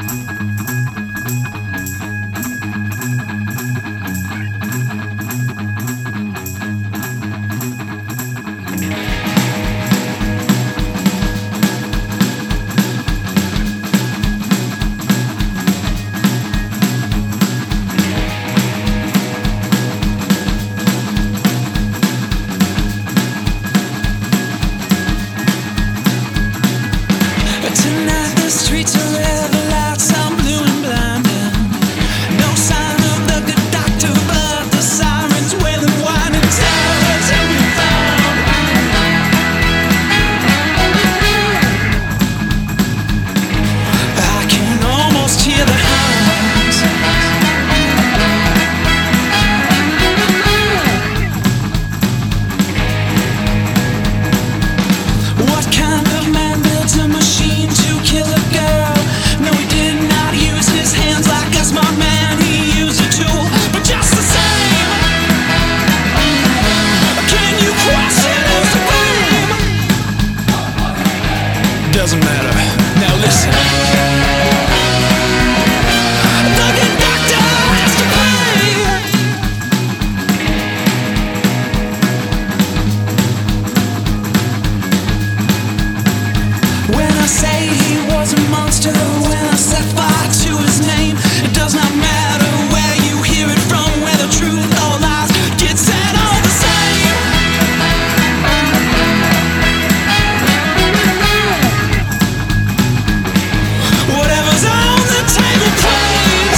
Tonight the streets are red lights, I'm blue and blinding. No sign of the good doctor, but the sirens wailing, whining terror till we found. I can almost hear the hounds. What kind of man builds a machine to kill a girl? No, he did not use his hands like a smart man. He used a tool, but just the same, can you question his flame? Doesn't matter. Now listen. The good doctor has to pay. When I say he was a monster, when I set fire to his name, it does not matter where you hear it from, whether truth or lies, get said all the same. Whatever's on the table, please.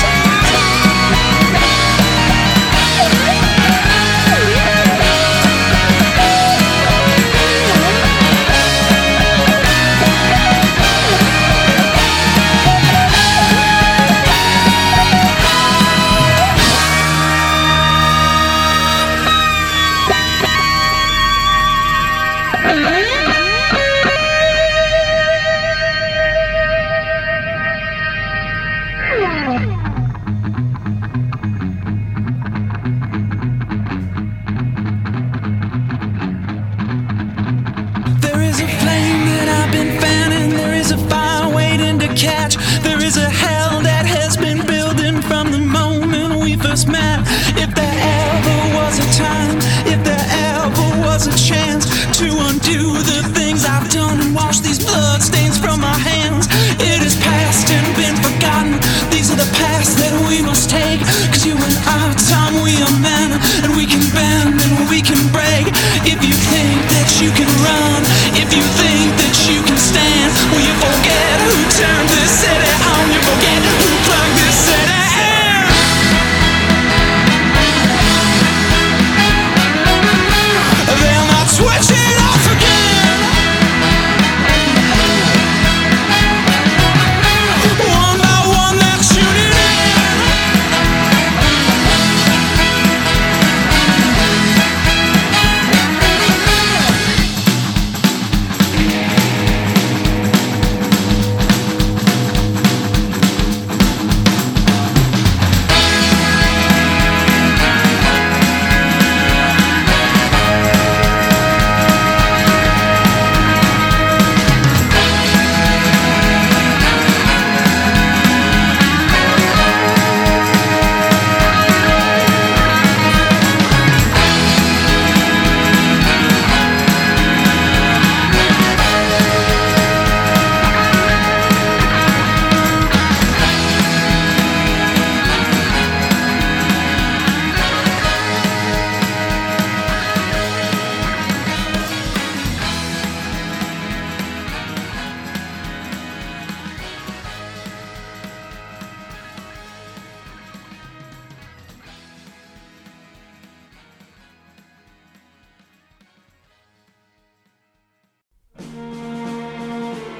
There is a flame that I've been fanning. There is a fire waiting to catch. There is a hell that has been building from the moment we first met.